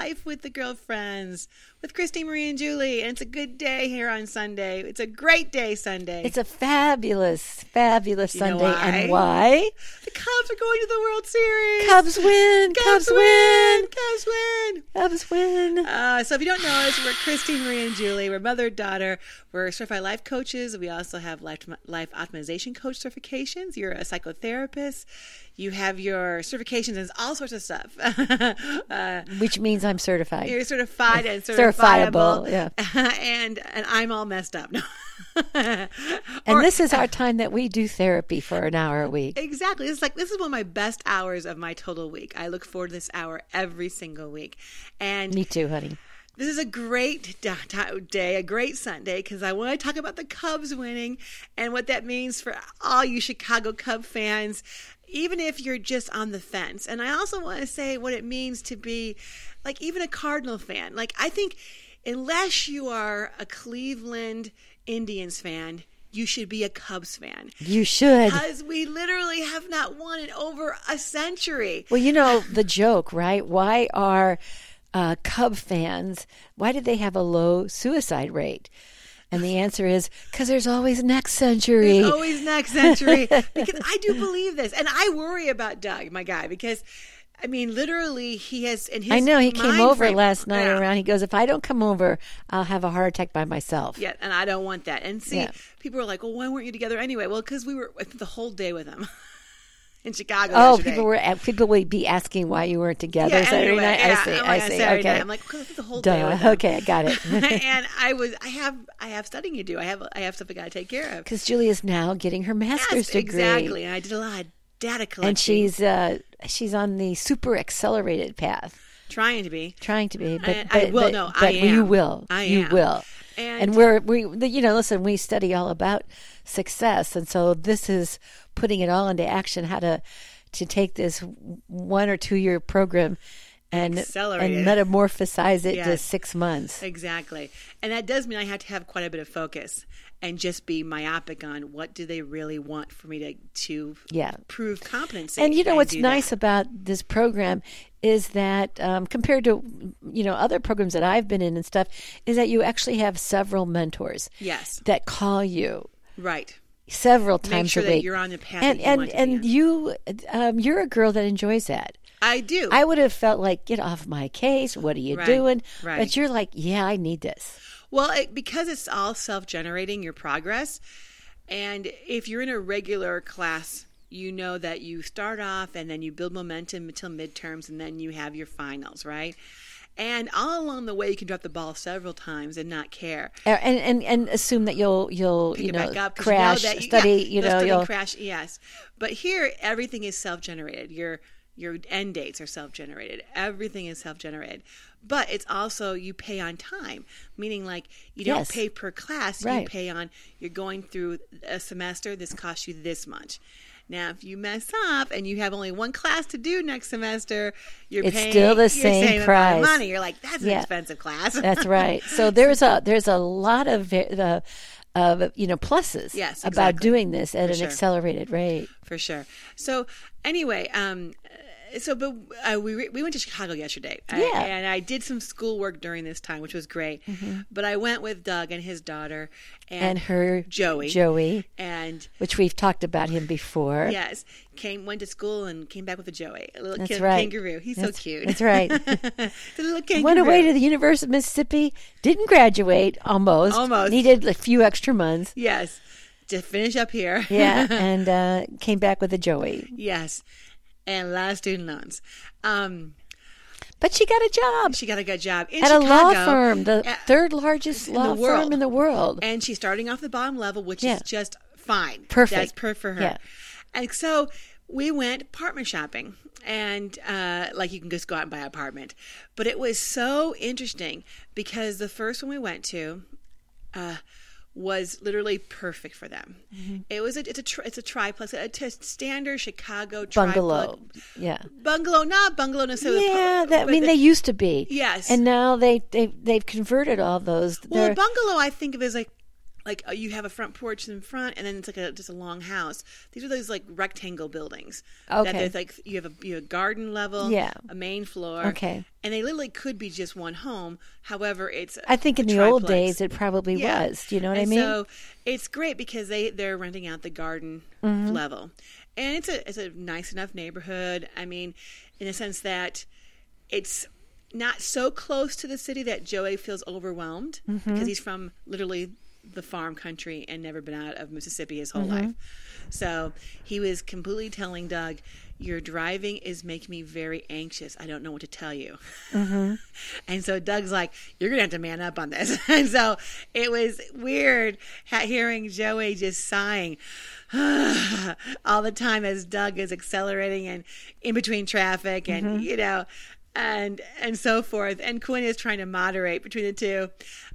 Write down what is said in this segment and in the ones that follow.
Life with the Girlfriends with Christine Marie and Julie. And it's a good day here on Sunday. It's a great day Sunday. It's a fabulous Sunday. Why? And why? The Cubs are going to the World Series. Cubs win. Cubs win. Cubs win. Cubs win. So if you don't know us, we're Christine Marie and Julie. We're mother and daughter. We're certified life coaches. We also have life optimization coach certifications. You're a psychotherapist. You have your certifications and all sorts of stuff. Which means I'm certified. You're certified and certifiable. Yeah. and I'm all messed up. No. And this is our time that we do therapy for an hour a week. Exactly. This is one of my best hours of my total week. I look forward to this hour every single week. And me too, honey. This is a great day, a great Sunday, because I want to talk about the Cubs winning and what that means for all you Chicago Cub fans, even if you're just on the fence. And I also want to say what it means to be like even a Cardinal fan. Like, I think unless you are a Cleveland Indians fan, you should be a Cubs fan. You should. Because we literally have not won in over a century. Well, you know, the joke, right? Why are Cub fans, why did they have a low suicide rate? And the answer is because there's always next century. There's always next century. Because I do believe this. And I worry about Doug, my guy, because, I mean, literally he has in his I know, he came over frame, last night around. He goes, if I don't come over, I'll have a heart attack by myself. Yeah, and I don't want that. And see, people are like, well, why weren't you together anyway? Well, because we were the whole day with him. In Chicago yesterday. People would be asking why you weren't together Saturday night. Yeah, I see. Saturday Okay. night. I'm like, the whole day with them. Okay, I got it. And I have studying to do. I have stuff I got to take care of. Because Julie is now getting her master's degree. Exactly. And I did a lot of data collecting. And she's on the super accelerated path. Trying to be, but I will. No, I am. You will. I am. You will. And listen, we study all about success, and so this is putting it all into action. How to take this 1 or 2 year program and metamorphosize it to 6 months. Exactly, and that does mean I have to have quite a bit of focus and just be myopic on what do they really want for me to prove competency. And you know what's nice about this program is that compared to other programs that I've been in and stuff, is that you actually have several mentors. Yes. That call you. Right. Several times Make sure a week. That you're on the path that you want to be on. You're a girl that enjoys that. I do. I would have felt like, get off my case. What are you doing? Right. But you're like, yeah, I need this. Well, because it's all self-generating, your progress. And if you're in a regular class, you know that you start off and then you build momentum until midterms and then you have your finals, right? And all along the way, you can drop the ball several times and not care, and assume that you'll back up, crash, you'll crash. Yes, but here everything is self-generated. Your end dates are self-generated. Everything is self-generated, but it's also you pay on time, meaning like you don't pay per class. Right. You pay on you're going through a semester. This costs you this much. Now, if you mess up and you have only one class to do next semester, it's still the same price. Amount of money. You're like, that's an expensive class. That's right. So there's a lot of pluses about doing this at an accelerated rate. For sure. So anyway, we went to Chicago yesterday. And I did some schoolwork during this time, which was great. Mm-hmm. But I went with Doug and his daughter and her Joey, and which we've talked about him before. Yes, went to school and came back with a Joey, a little kangaroo. He's so cute. That's right. The little kangaroo. Went away to the University of Mississippi. Didn't graduate. Almost. Needed a few extra months. Yes, to finish up here. Yeah, and came back with a Joey. Yes. And a lot of student loans. But she got a job. She got a good job in at Chicago, a law firm, the third largest law firm in the world. And she's starting off the bottom level, which is just fine. Perfect. That's perfect for her. Yeah. And so we went apartment shopping. And you can just go out and buy an apartment. But it was so interesting because the first one we went to was literally perfect for them. Mm-hmm. It's a triplex, a standard Chicago bungalow. Not bungalow necessarily. Yeah, they used to be. Yes, and now they've converted all those. Well, a bungalow I think of as like like you have a front porch in front, and then it's like just a long house. These are those like rectangle buildings. Okay. That there's like you have a garden level, Yeah. a main floor. Okay. And they literally could be just one home. However, it's I think in the old days it probably was. Do you know what I mean? So it's great because they're renting out the garden level, and it's a nice enough neighborhood. I mean, in the sense that it's not so close to the city that Joey feels overwhelmed because he's from literally the farm country and never been out of Mississippi his whole life. So he was completely telling Doug, your driving is making me very anxious. I don't know what to tell you. And so Doug's like, you're going to have to man up on this. And so it was weird hearing Joey just sighing all the time as Doug is accelerating and in between traffic and, you know, and so forth. And Quinn is trying to moderate between the two.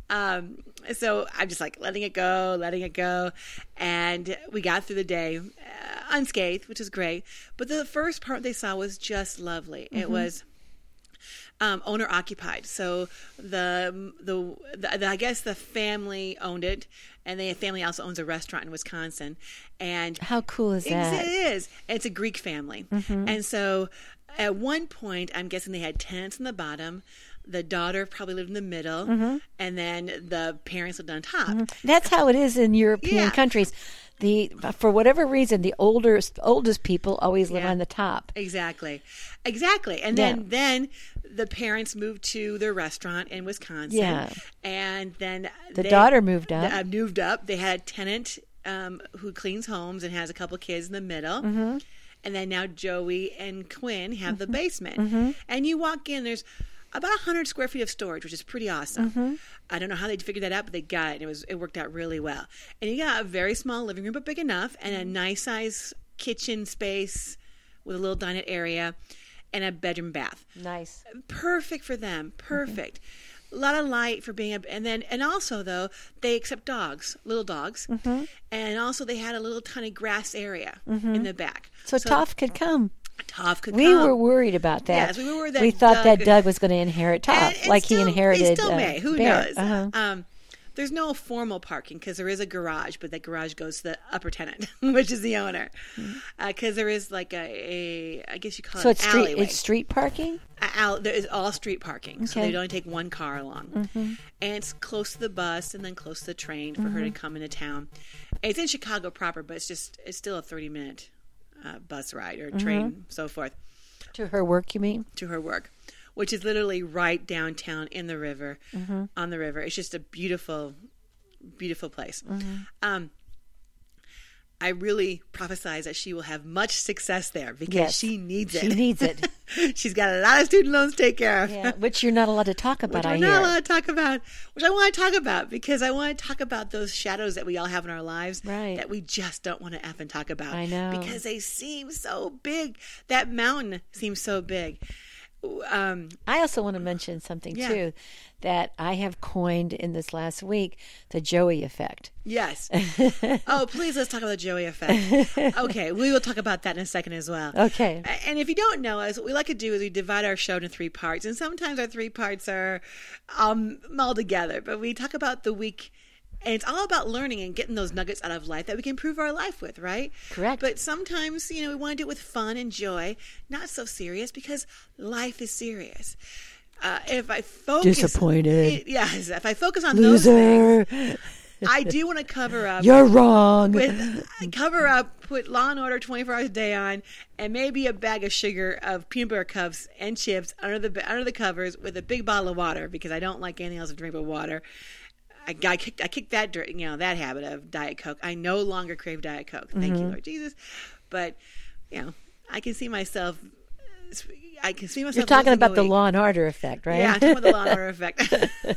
So I'm just like letting it go. And we got through the day unscathed, which is great. But the first part they saw was just lovely. It was owner occupied. So the I guess the family owned it, and the family also owns a restaurant in Wisconsin. And how cool is that? It is. It's a Greek family. And so at one point, I'm guessing they had tenants in the bottom. The daughter probably lived in the middle, and then the parents lived on top. That's how it is in European countries. For whatever reason, the oldest people always live on the top. Exactly. And then the parents moved to their restaurant in Wisconsin. Yeah. And then the daughter moved up. Moved up. They had a tenant who cleans homes and has a couple kids in the middle. And then now Joey and Quinn have the basement. And you walk in, there's about 100 square feet of storage, which is pretty awesome. I don't know how they figured that out, but they got it. It worked out really well. And you got a very small living room, but big enough, and a nice size kitchen space with a little dinette area and a bedroom bath. Nice. Perfect for them. Perfect. A lot of light for being and also though they accept dogs, little dogs, and also they had a little tiny grass area in the back, so Toph could come. We were worried about that. Yes, we were worried that we thought that Doug was going to inherit Toph, like he inherited. He still may. Who Bear. knows? There's no formal parking because there is a garage, but that garage goes to the upper tenant, which is the owner. Because there is like I guess you call it an alleyway. So it's street parking? There is all street parking. Okay. So they'd only take one car along. And it's close to the bus and then close to the train for her to come into town. It's in Chicago proper, but it's still a 30-minute bus ride or train, so forth. To her work, you mean? To her work. Which is literally right downtown in the river, on the river. It's just a beautiful, beautiful place. I really prophesize that she will have much success there because she needs it. She needs it. She's got a lot of student loans to take care of. Yeah, which you're not allowed to talk about, Which I want to talk about because I want to talk about those shadows that we all have in our lives that we just don't want to effing talk about. I know. Because they seem so big. That mountain seems so big. I also want to mention something too that I have coined in this last week, the Joey effect. Yes. Oh, please, let's talk about the Joey effect. Okay, we will talk about that in a second as well. Okay. And if you don't know us, what we like to do is we divide our show into 3 parts, and sometimes our 3 parts are all together, but we talk about the week. And it's all about learning and getting those nuggets out of life that we can improve our life with, right? Correct. But sometimes, we want to do it with fun and joy, not so serious, because life is serious. If I focus... Disappointed. Yes, if I focus on Loser. Those things, I do want to cover up... You're wrong. Put Law and Order 24 Hours a Day on, and maybe a bag of sugar of peanut butter cups and chips under the covers with a big bottle of water, because I don't like anything else to drink but water. I kicked that that habit of Diet Coke. I no longer crave Diet Coke. Thank you, Lord Jesus. But I can see myself. You're talking about the Law and Order effect, right? Yeah, I'm talking about the Law and Order effect.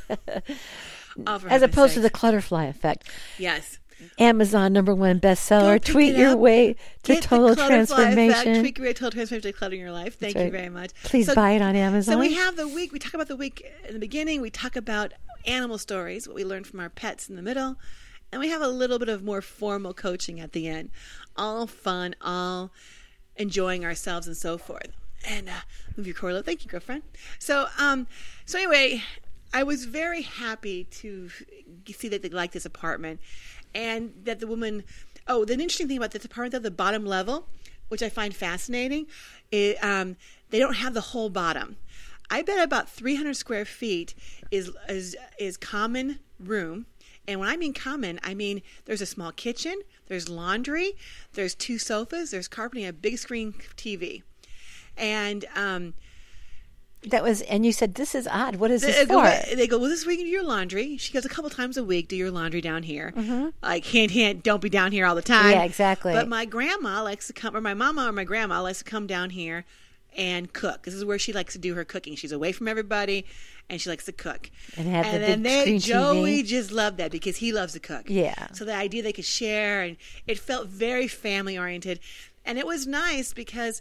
As opposed to the Clutterfly effect. Yes. Amazon #1 bestseller. Tweet your way to total transformation. Tweet your way to total transformation to cluttering your life. Thank you very much. Please buy it on Amazon. So we have the week. We talk about the week in the beginning. We talk about animal stories, what we learned from our pets in the middle, and we have a little bit of more formal coaching at the end. All fun, all enjoying ourselves and so forth. And move your cord. Thank you, girlfriend. So anyway, I was very happy to see that they liked this apartment, and that the woman. Oh, the interesting thing about this apartment, at the bottom level, which I find fascinating, is, they don't have the whole bottom. I bet about 300 square feet is common room. And when I mean common, I mean there's a small kitchen, there's laundry, there's 2 sofas, there's carpeting, a big screen TV. And and you said, this is odd. What is this for? They go, well, this is where you can do your laundry. She goes, a couple times a week, do your laundry down here. Mm-hmm. Like, hint, hint, don't be down here all the time. Yeah, exactly. But my grandma likes to come, or my mama or my grandma likes to come down here and cook. This is where she likes to do her cooking. She's away from everybody, and she likes to cook. And have the big screen Joey TV. just loved that because he loves to cook. Yeah. So the idea they could share, and it felt very family-oriented. And it was nice because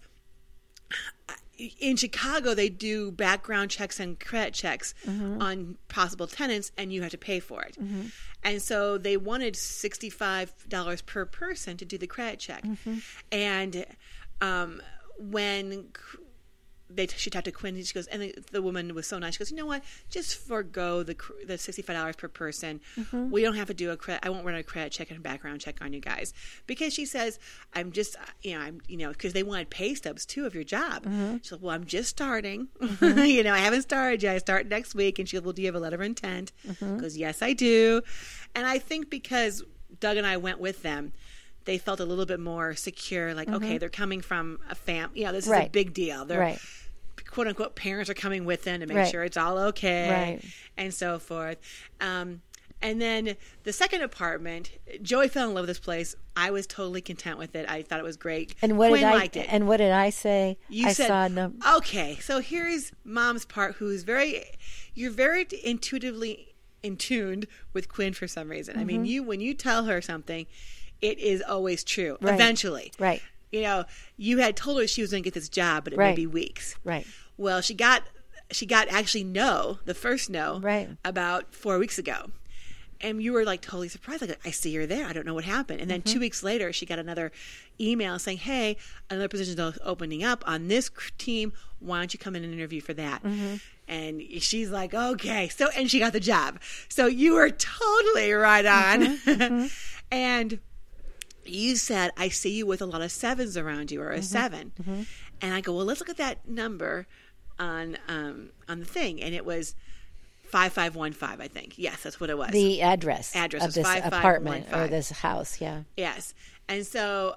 in Chicago, they do background checks and credit checks on possible tenants, and you have to pay for it. Mm-hmm. And so they wanted $65 per person to do the credit check. Mm-hmm. And when she talked to Quinn, she goes, and the woman was so nice. She goes, you know what? Just forego the $65 per person. Mm-hmm. We don't have to do a credit. I won't run a credit check and a background check on you guys, because she says, because they wanted pay stubs too of your job. Mm-hmm. She's like, well, I'm just starting. Mm-hmm. I haven't started yet. I start next week. And she goes, well, do you have a letter of intent? Mm-hmm. Goes, yes, I do. And I think because Doug and I went with them, they felt a little bit more secure. Like, okay, they're coming from a family. This is a big deal. They're quote unquote parents are coming with them to make sure it's all okay, and so forth. And then the second apartment, Joey fell in love with this place. I was totally content with it. I thought it was great. And Quinn liked it. And what did I say? You said, okay, so here's Mom's part, you're very intuitively in tuned with Quinn for some reason. I mean, when you tell her something, it is always true. Eventually. Right. You had told her she was going to get this job, but it may be weeks. Right. Well, she got actually the first no, about 4 weeks ago. And you were like totally surprised. Like, I see you're there. I don't know what happened. And then 2 weeks later, she got another email saying, hey, another position is opening up on this team. Why don't you come in and interview for that? Mm-hmm. And she's like, okay. So, and she got the job. So you were totally right on. Mm-hmm. And you said, I see you with a lot of 7s around you, or a 7. Mm-hmm. And I go, well, let's look at that number on the thing. And it was 5515, I think. Yes, that's what it was. The address of was this 5515. apartment or this house, yeah. Yes. And so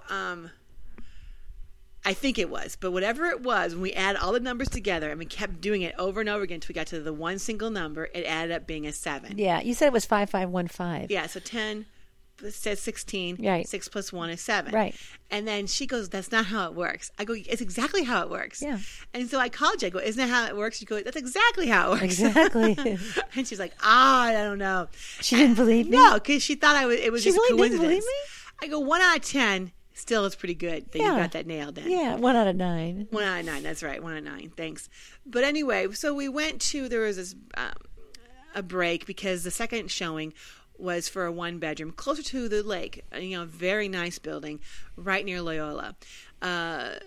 I think it was. But whatever it was, when we added all the numbers together and we kept doing it over and over again until we got to the one single number, it added up being a 7. Yeah, you said it was 5515. Yeah, so 10... It says 16. Right. 6 plus 1 is 7. Right. And then she goes, that's not how it works. I go, it's exactly how it works. Yeah. And so I called you. I go, isn't that how it works? She goes, that's exactly how it works. Exactly. And she's like, I don't know. She didn't believe me? No, because she thought it was she just really coincidence. Didn't believe me? I go, 1 out of 10 still is pretty good that you got that nailed in. Yeah, 1 out of 9. 1 out of 9, that's right. 1 out of 9. Thanks. But anyway, so we went there was this a break because the second showing was for a 1-bedroom closer to the lake. Very nice building right near Loyola. About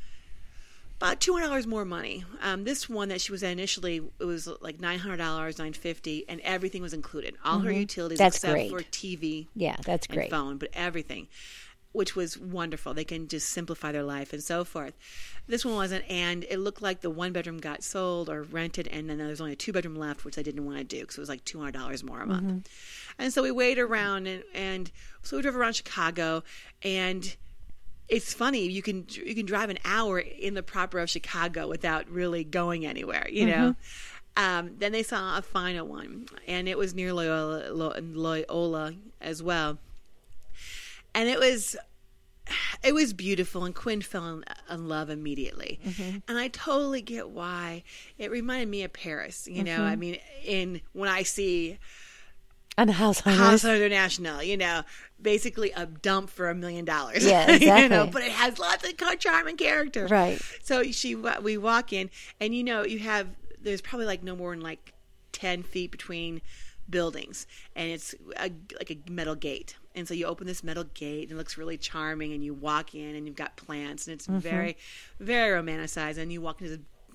$200 more money. This one that she was at initially, it was like $900, $950, and everything was included. All her utilities except for TV. Yeah, that's great. And phone, but everything, which was wonderful. They can just simplify their life and so forth. This one wasn't, and it looked like the 1-bedroom got sold or rented, and then there was only a 2-bedroom left, which I didn't want to do because it was like $200 more a month. And so we waited around, and so we drove around Chicago, and it's funny, you can drive an hour in the proper of Chicago without really going anywhere, you know. Then they saw a final one, and it was near Loyola as well. And it was beautiful, and Quinn fell in love immediately. And I totally get why. It reminded me of Paris, you know. I mean, when I see on House Hunter National, basically a dump for $1 million. Yeah, exactly. But it has lots of charm and character. Right. So we walk in, and there's probably like no more than 10 feet between buildings, and it's like a metal gate. And so you open this metal gate, and it looks really charming, and you walk in, and you've got plants, and it's very, very romanticized. And you walk into this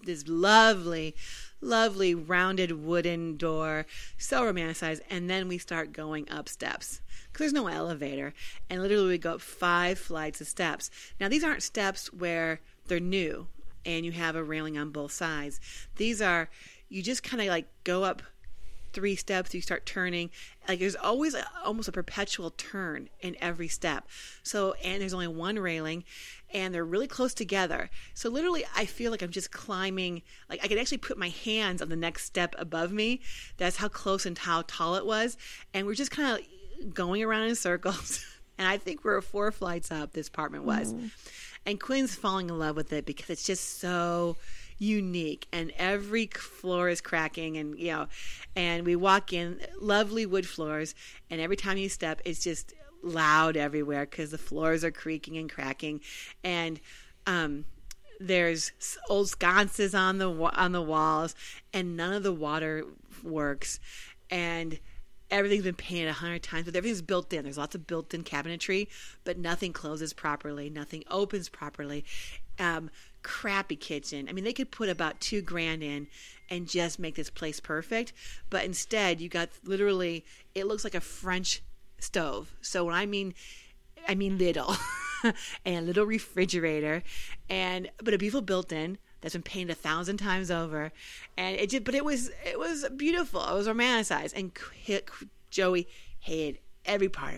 this lovely rounded wooden door, so romanticized. And then we start going up steps because there's no elevator, and literally we go up 5 flights of steps. Now these aren't steps where they're new and you have a railing on both sides. These are, you just kind of like go up 3 steps, you start turning. Like there's always almost a perpetual turn in every step. So, and there's only one railing, and they're really close together. So literally I feel like I'm just climbing, like I could actually put my hands on the next step above me. That's how close and how tall it was. And we're just kind of going around in circles. And I think we're 4 flights up, this apartment was. And Quinn's falling in love with it because it's just so unique, and every floor is cracking, and and we walk in, lovely wood floors, and every time you step it's just loud everywhere because the floors are creaking and cracking, and there's old sconces on the walls, and none of the water works, and everything's been painted 100 times, but everything's built in. There's lots of built-in cabinetry, but nothing closes properly, nothing opens properly. Crappy kitchen. I mean, they could put about $2,000 in and just make this place perfect, but instead you got literally, it looks like a French stove. So when I mean little, and a little refrigerator, but a beautiful built-in that's been painted 1,000 times over, and it was beautiful. It was romanticized, and Joey hated every part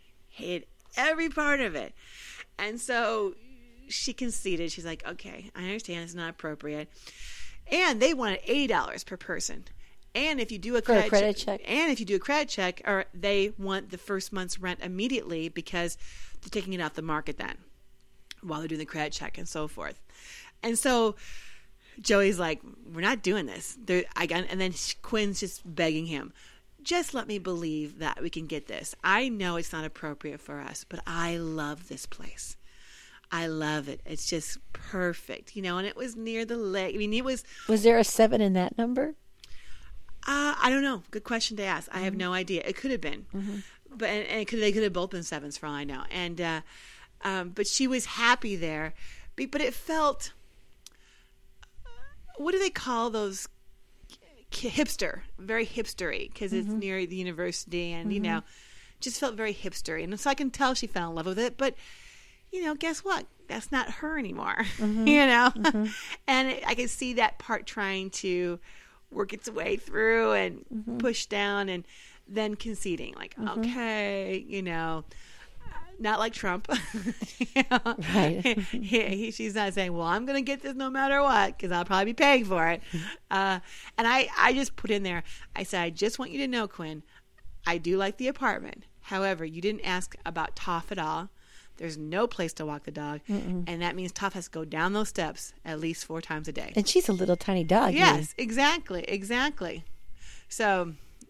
of it, and so she conceded. She's like, okay, I understand it's not appropriate. And they wanted $80 per person. And if you do a credit check, or they want the first month's rent immediately because they're taking it off the market then while they're doing the credit check and so forth. And so Joey's like, we're not doing this. And then Quinn's just begging him, just let me believe that we can get this. I know it's not appropriate for us, but I love this place. I love it. It's just perfect, and it was near the lake. I mean, it was. Was there a 7 in that number? I don't know. Good question to ask. I have no idea. It could have been, but they could have both been 7s for all I know. And but she was happy there, but it felt. What do they call those? Hipster, very hipstery, because it's near the university, and just felt very hipstery. And so I can tell she fell in love with it, but. Guess what? That's not her anymore, and I can see that part trying to work its way through and push down, and then conceding like, okay, not like Trump. Right. She's not saying, well, I'm going to get this no matter what, because I'll probably be paying for it. And I just put in there, I said, I just want you to know, Quinn, I do like the apartment. However, you didn't ask about Toph at all. There's no place to walk the dog. And that means Toph has to go down those steps at least 4 times a day. And she's a little tiny dog. Yes, exactly. So,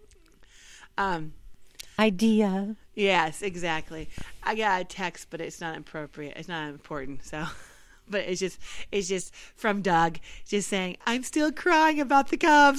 idea. Yes, exactly. I got a text, but it's not appropriate. It's not important. So, but it's just from Doug, just saying, I'm still crying about the Cubs.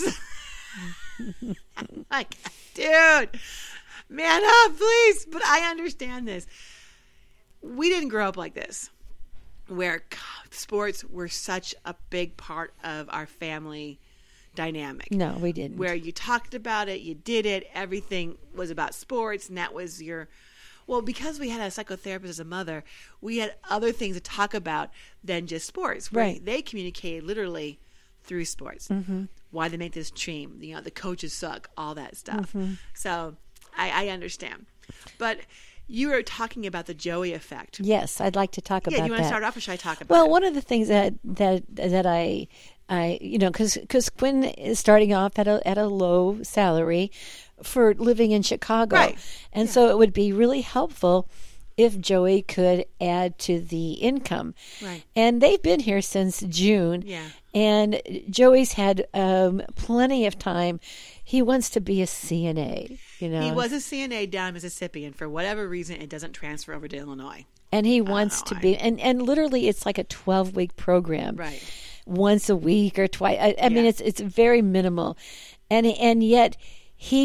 I'm like, dude, man up, please. But I understand this. We didn't grow up like this, where sports were such a big part of our family dynamic. No, we didn't. Where you talked about it, you did it, everything was about sports, and that was because we had a psychotherapist as a mother, we had other things to talk about than just sports. Right. They communicated literally through sports. Why they make this team, the coaches suck, all that stuff. So I understand. But you were talking about the Joey effect. Yes, I'd like to talk about that. Yeah, you want to start off, or should I talk about it? Well, one of the things that I because Quinn is starting off at a low salary for living in Chicago, right. And so it would be really helpful if Joey could add to the income. Right. And they've been here since June. Yeah. And Joey's had plenty of time. He wants to be a CNA, He was a CNA down in Mississippi, and for whatever reason, it doesn't transfer over to Illinois. And he wants to be, and literally it's like a 12-week program. Right. Once a week or twice. I mean, it's very minimal. And yet he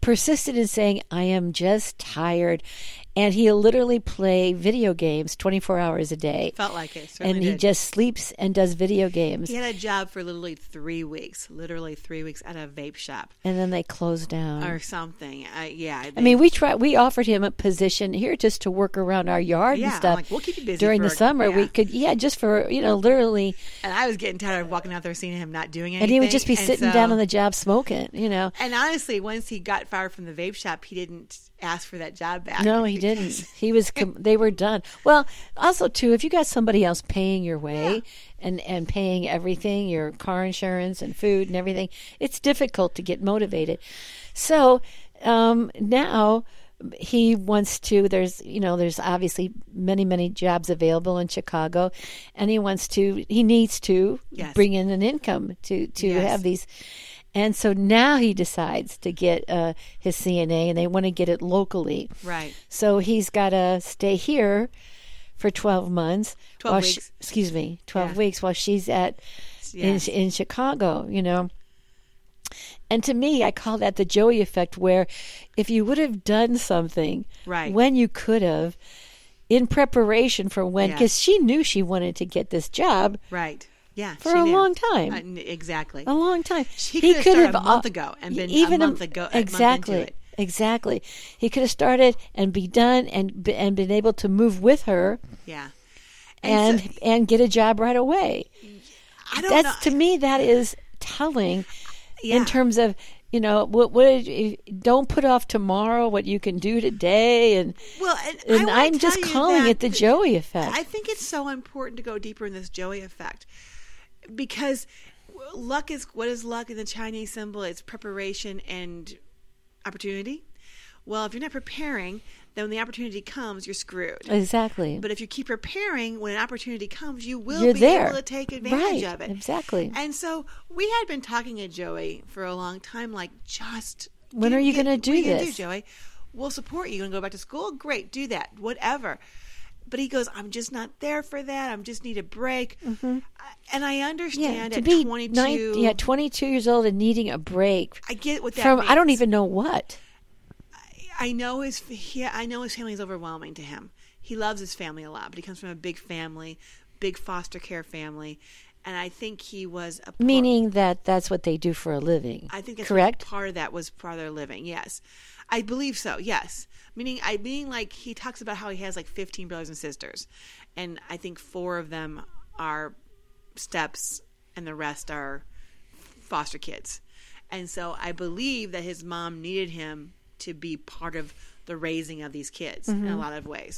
persisted in saying, I am just tired. And he'll literally play video games 24 hours a day. Felt like it. And he just sleeps and does video games. He had a job for literally 3 weeks at a vape shop. And then they closed down. Or something. We offered him a position here just to work around our yard and stuff. I'm like, we'll keep you busy during the summer. We could, just for, literally. And I was getting tired of walking out there seeing him not doing anything. And he would just be sitting down on the job smoking, And honestly, once he got fired from the vape shop, he didn't ask for that job back. No, he didn't. He was. They were done. Well, also too, if you got somebody else paying your way and paying everything, your car insurance and food and everything, it's difficult to get motivated. So now he wants to. There's obviously many jobs available in Chicago, and he needs to bring in an income to have these. And so now he decides to get his CNA, and they want to get it locally. Right. So he's got to stay here for 12 months. 12 weeks. 12 weeks while she's in Chicago, And to me, I call that the Joey effect, where if you would have done something when you could have, in preparation for when, because she knew she wanted to get this job. Right. Yeah, for a long time. Exactly. A long time. He could have started a month ago and been a month into it. Exactly. He could have started and be done and been able to move with her. Yeah. And get a job right away. I don't know. To me, that is telling in terms of, don't put off tomorrow what you can do today. And I'm just calling it the Joey effect. I think it's so important to go deeper in this Joey effect. Because what is luck in the Chinese symbol? It's preparation and opportunity. Well, if you're not preparing, then when the opportunity comes, you're screwed. Exactly. But if you keep preparing, when an opportunity comes, you're able to take advantage of it. Exactly. And so we had been talking to Joey for a long time, like, when are you going to do this? What are you going to do, Joey? We'll support you. You going to go back to school? Great, do that. Whatever. But he goes, I'm just not there for that. I just need a break. Mm-hmm. And I understand at 22. 22 years old and needing a break. I get what that means. I don't even know what. I know his family is overwhelming to him. He loves his family a lot, but he comes from a big family, big foster care family. And I think he was meaning that's what they do for a living. I think that's correct. Part of that was part of their living. Yes, I believe so. Yes, meaning like he talks about how he has like 15 brothers and sisters, and I think 4 of them are steps, and the rest are foster kids. And so I believe that his mom needed him to be part of the raising of these kids in a lot of ways,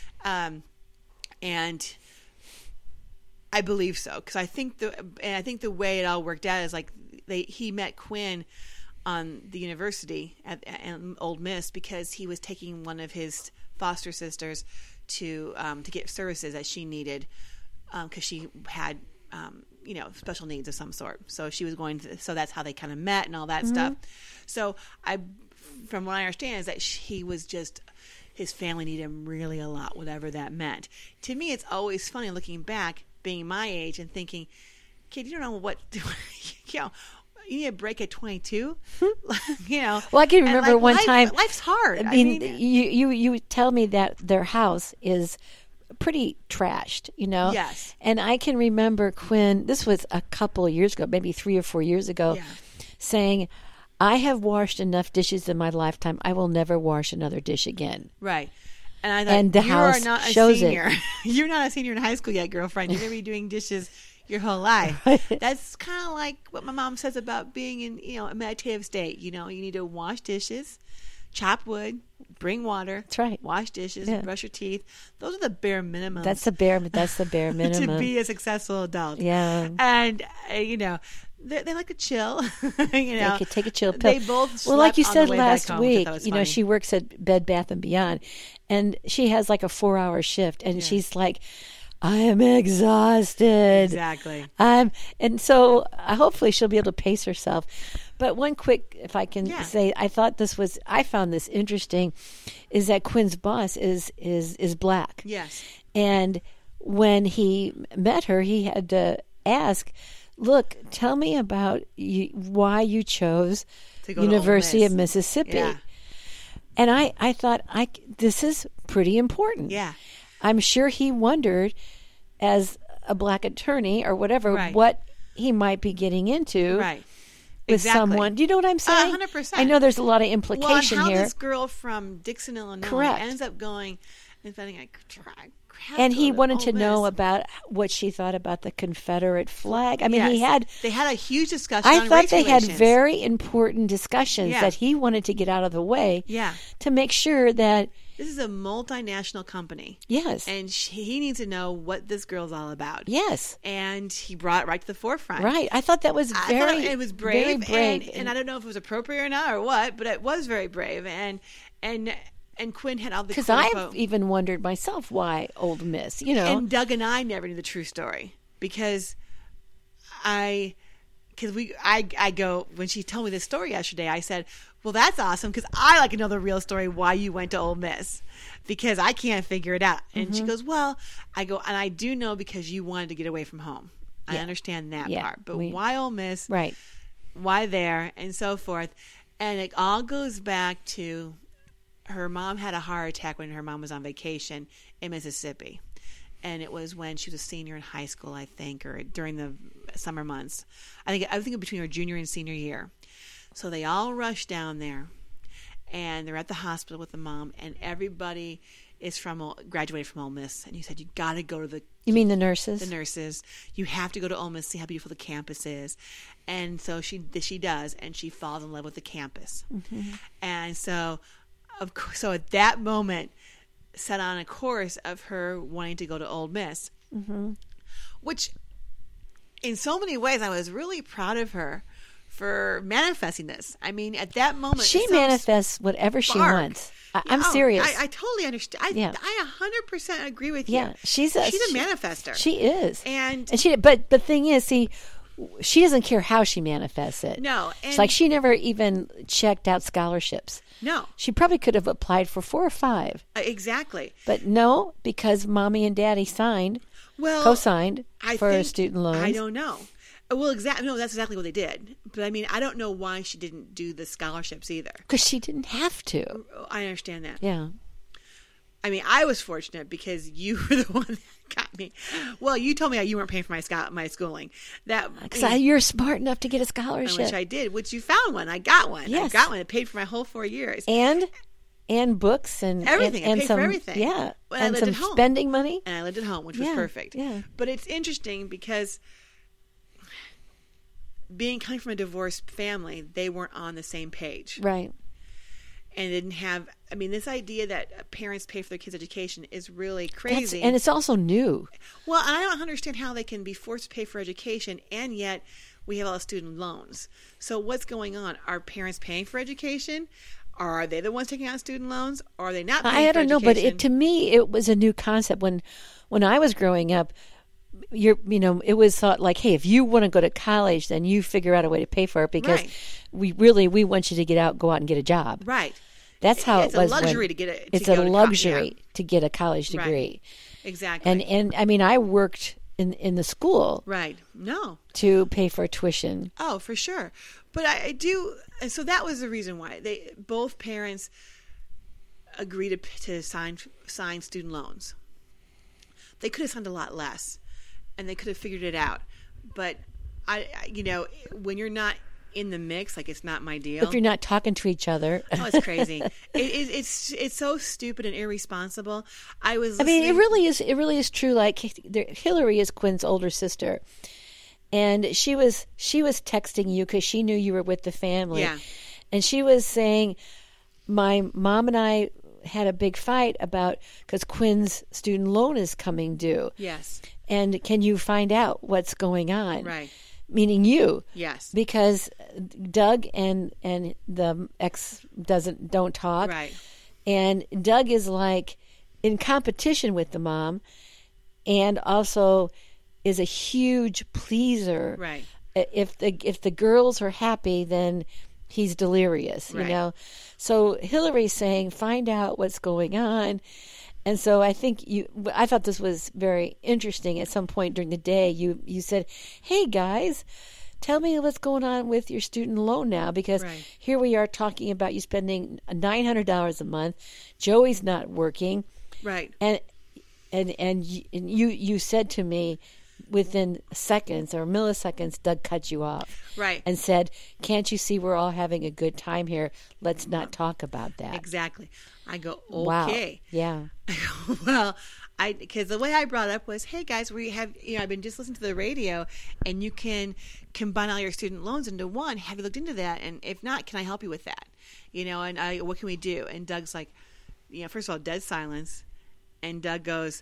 and I believe so, because I think the way it all worked out is like he met Quinn on the university at Ole Miss because he was taking one of his foster sisters to get services that she needed because she had special needs of some sort. So she was so that's how they kind of met and all that stuff. So from what I understand is that he was just, his family needed him really a lot, whatever that meant. To me, it's always funny looking back, being my age and thinking, kid, you don't know what, you need a break at 22. Well, I can remember one time. Life's hard. I mean, you tell me that their house is pretty trashed, Yes. And I can remember Quinn, this was a couple of years ago, maybe 3 or 4 years ago, saying, I have washed enough dishes in my lifetime. I will never wash another dish again. Right. And I thought, the house are not a shows senior. You're not a senior in high school yet, girlfriend. You're going to be doing dishes your whole life. That's kind of like what my mom says about being in, a meditative state. You need to wash dishes, chop wood, bring water. That's right. Wash dishes, brush your teeth. Those are the bare minimums. That's the bare minimum. To be a successful adult. Yeah. And, they like to chill. They could take a chill pill. They both well, like you said last home, week, funny. She works at Bed Bath & Beyond, and she has like a 4-hour shift, and she's like, I am exhausted. Exactly. And so hopefully she'll be able to pace herself. But one quick, if I can say, I found this interesting, is that Quinn's boss is black. Yes. And when he met her, he had to ask, look, tell me about why you chose to go to Ole University Miss. of Mississippi. Yeah. And I thought, this is pretty important. Yeah. I'm sure he wondered, as a black attorney or whatever, Right. what he might be getting into Right. with Exactly. someone. Do you know what I'm saying? 100%. I know there's a lot of Well, and implication how here. this girl from Dixon, Illinois, Correct. ends up going and spending a And he wanted to know about what she thought about the Confederate flag. I mean, they had a huge discussion. I on thought race they had relations. very important discussions Yeah. that he wanted to get out of the way Yeah. to make sure that, This is a multinational company, yes, and he needs to know what this girl's all about. yes, And he brought it right to the forefront. right. I thought that was I very, thought it was brave, very brave. and I don't know if it was appropriate or not or what, but it was very brave. And Quinn had all the Because quote-unquote- I've even wondered myself why Ole Miss, you know. And Doug and I never knew the true story because I go, when she told me this story yesterday, I said, well, that's awesome because I like to know the real story why you went to Ole Miss because I can't figure it out. And she goes, well, and I do know because you wanted to get away from home. I Yeah. understand that Yeah. part, but why Ole Miss? Right. Why there? And so forth. And it all goes back to her mom had a heart attack when her mom was on vacation in Mississippi. And it was when she was a senior in high school, I think, or during the summer months. I think between her junior and senior year. So they all rush down there, and they're at the hospital with the mom, and everybody is graduated from Ole Miss. And you said, you got to go to You mean the nurses? the nurses. You have to go to Ole Miss, see how beautiful the campus is. And so she does, and she falls in love with the campus. Mm-hmm. And so, of course, so at that moment, set on a course of her wanting to go to Ole Miss, which in so many ways I was really proud of her for manifesting this. I mean, at that moment, She it's so manifests whatever she spark. wants. I'm Oh, serious. I totally understand. Yeah. I 100% agree with you. Yeah, she's a manifester. She is, And she. But the thing is, see, she doesn't care how she manifests it. No, it's and- like she never even checked out scholarships. no, She probably could have applied for 4 or 5, exactly. but no, because mommy and daddy signed, Well, co-signed I for think- student loans. I don't know. Well, no, that's exactly what they did. But I mean, I don't know why she didn't do the scholarships either. Because she didn't have to. I understand that. Yeah. I mean, I was fortunate because you were the one that got me. Well, you told me you weren't paying for my schooling. Because you're smart enough to get a scholarship. which I did. Which you found one. I got one. Yes. I got one. It paid for my whole 4 years. And books and Everything. I and paid some for everything. Yeah, When I and lived some at home. spending money. And I lived at home, which was Yeah, perfect. yeah. But it's interesting because coming from a divorced family, they weren't on the same page. Right. And didn't have, I mean, this idea that parents pay for their kids' education is really crazy. And it's also new. Well, and I don't understand how they can be forced to pay for education, and yet we have all the student loans. So what's going on? Are parents paying for education? Or are they the ones taking out student loans? Or are they not paying I for don't know, but education? to me, it was a new concept. When I was growing up, it was thought like, hey, if you want to go to college, then you figure out a way to pay for it because Right. we want you to go out and get a job. Right. That's how It's it was. a luxury when- to get it. It's a luxury to get a college Right. degree. Exactly. And I mean, I worked in the school right. No. to pay for tuition. Oh, for sure. But I do. And so that was the reason why both parents agreed to sign student loans. They could have signed a lot less, and they could have figured it out. But when you're not in the mix, like it's not my deal. If you're not talking to each other, Oh, it's crazy. It's so stupid and irresponsible. I mean, it really is true. Like Hillary is Quinn's older sister, and she was texting you because she knew you were with the family. Yeah. And she was saying, my mom and I had a big fight because Quinn's student loan is coming due. Yes. And can you find out what's going on? Right. Meaning you. Yes. Because Doug and the ex don't talk. Right. And Doug is like in competition with the mom, and also is a huge pleaser. Right. If the girls are happy, then he's delirious. Right. You know. So Hillary's saying, find out what's going on. And so I thought this was very interesting. At some point during the day, you said, "Hey guys, tell me what's going on with your student loan now, because Right. here we are talking about you spending $900 a month. Joey's not working, Right. and you said to me within seconds or milliseconds, Doug cut you off, Right. and said, "Can't you see we're all having a good time here? Let's not talk about that." Exactly. I go, Wow. okay. Yeah. Well, because the way I brought up was, hey guys, we have, I've been just listening to the radio, and you can combine all your student loans into one. Have you looked into that? And if not, can I help you with that? And what can we do? And Doug's like, first of all, dead silence. And Doug goes,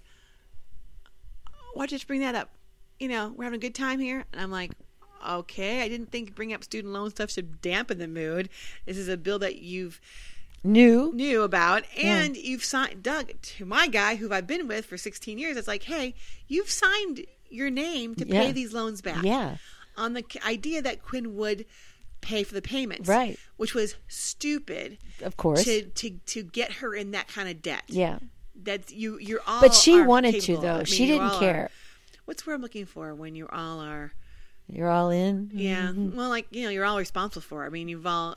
why'd you just bring that up? We're having a good time here. And I'm like, okay, I didn't think bringing up student loan stuff should dampen the mood. This is a bill that you've knew about, and you've signed. Doug, to my guy who I've been with for 16 years, it's like, hey, you've signed your name to pay these loans back. Yeah. On the idea that Quinn would pay for the payments, Right. Which was stupid, Of course. to get her in that kind of debt. Yeah. That you're all. But she are wanted capable. to, though. I mean, She you didn't all care. What's the word I'm looking for when you all are? You're all in. Yeah. Well, like, you're all responsible for it. I mean, you've all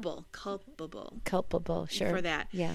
Culpable, sure. for that. Yeah.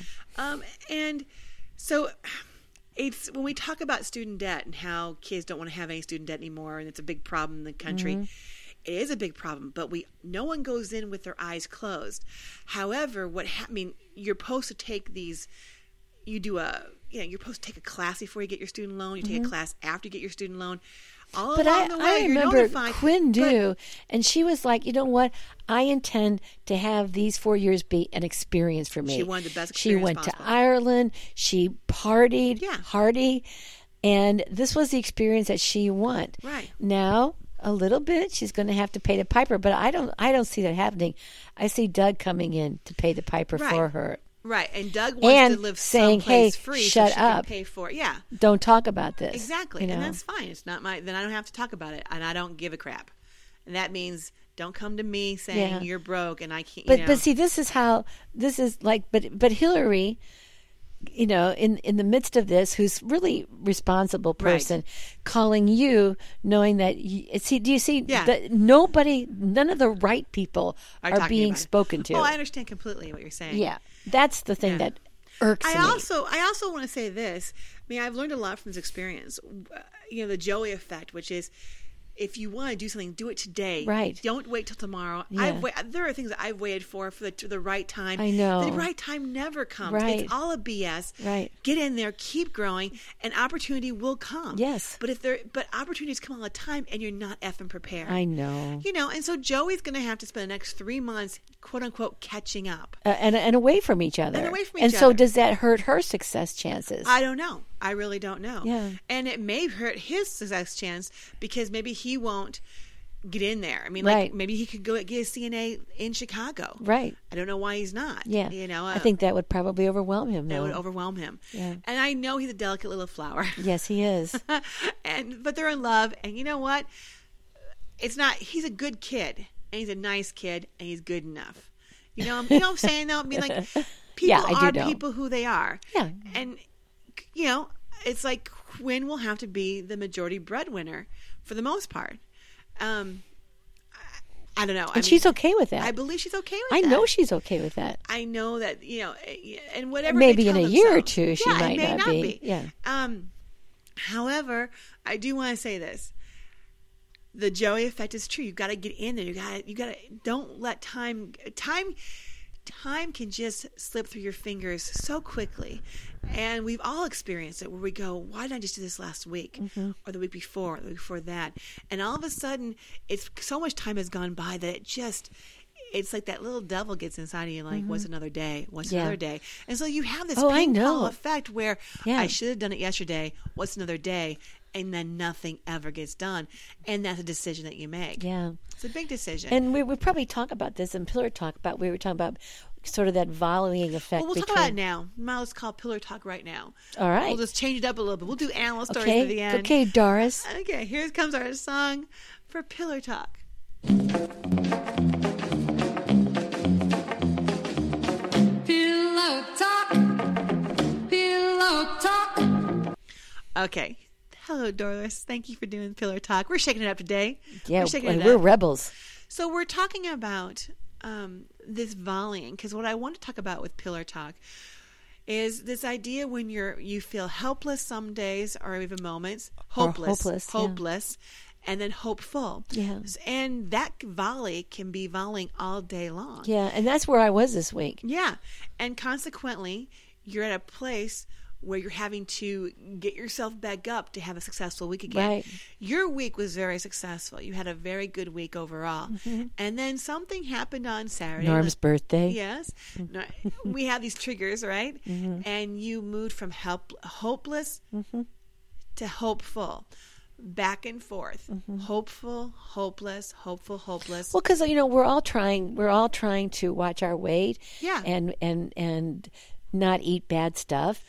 And so it's when we talk about student debt and how kids don't want to have any student debt anymore, and it's a big problem in the country. Mm-hmm. It is a big problem, but no one goes in with their eyes closed. However, you're supposed to take these. You're supposed to take a class before you get your student loan. You take a class after you get your student loan. All But along the way, I you're remember notified. Quinn do, and she was like, you know what? I intend to have these 4 years be an experience for me. She wanted the best She experience went possible. to Ireland. She partied Yeah. hardy, and this was the experience that she wanted. Right. Now, a little bit, she's going to have to pay the piper, but I don't see that happening. I see Doug coming in to pay the piper Right. for her. Right, and Doug wants And to live saying, someplace "Hey, free shut so she up. can pay for it." Yeah, Don't talk about this. exactly, and that's fine. It's not then I don't have to talk about it, and I don't give a crap. And that means don't come to me saying Yeah. you're broke and I can't. But see, this is like, but Hillary, in the midst of this, who's really responsible person, calling you, knowing that do you see Yeah. that none of the right people are talking being about it. spoken to. Oh, I understand completely what you're saying. Yeah, that's the thing that irks me. I also want to say this. I mean, I've learned a lot from this experience. The Joey effect, which is, if you want to do something, do it today. Right. Don't wait till tomorrow. Yeah. There are things that I've waited for the right time. I know. The right time never comes. Right. It's all a BS. Right. Get in there, keep growing, and opportunity will come. Yes. But opportunities come all the time, and you're not effing prepared. I know. And so Joey's going to have to spend the next 3 months, quote unquote, catching up. And away from each other. And away from And each so other. does that hurt her success chances? I don't know. I really don't know. Yeah. And it may hurt his success chance because maybe he won't get in there. I mean, Right. like, maybe he could go get his CNA in Chicago. Right. I don't know why he's not. Yeah. I think that would probably overwhelm him, that though. would overwhelm him. Yeah. And I know he's a delicate little flower. Yes, he is. But they're in love, and you know what? He's a good kid, and he's a nice kid, and he's good enough. You know what I'm saying, though? I mean, like, people I do are know. people who they are. Yeah. And, it's like Quinn will have to be the majority breadwinner for the most part. I don't know. And she's okay with that. I believe she's okay with I that. know she's okay with that. I know that, and whatever Maybe they in tell a year or themselves. two she Yeah, it might may not be. Yeah. However, I do want to say this. The Joey effect is true. You got to get in there. You got to don't let time can just slip through your fingers so quickly. And we've all experienced it where we go, why didn't I just do this last week or the week before or the week before that? And all of a sudden, it's so much time has gone by that it's like that little devil gets inside of you, like, what's another day? What's another day? And so you have this ping pong effect where I should have done it yesterday. What's another day? And then nothing ever gets done. And that's a decision that you make. Yeah. It's a big decision. And we probably talk about this in Pillar Talk, we were talking about sort of that volleying effect. Well, we'll talk about it now. Let's call Pillar Talk right now. All right. We'll just change it up a little bit. We'll do animal stories Okay. at the end. Okay, Doris. Okay, here comes our song for Pillar Talk. Pillow talk. Pillow talk. Okay. Hello, Doris. Thank you for doing Pillar Talk. We're shaking it up today. Yeah, shaking we're rebels. So we're talking about this volleying, because what I want to talk about with Pillar Talk is this idea when you feel helpless some days or even moments, hopeless, and then hopeful. Yeah. And that volley can be volleying all day long. Yeah, and that's where I was this week. Yeah. And consequently, you're at a place where you're having to get yourself back up to have a successful week again. Right. Your week was very successful. You had a very good week overall. Mm-hmm. And then something happened on Saturday. Norm's birthday. Yes. We have these triggers, right? Mm-hmm. And you moved from hopeless to hopeful. Back and forth. Mm-hmm. Hopeful, hopeless, hopeful, hopeless. Well, because we're all trying to watch our weight. Yeah. And not eat bad stuff.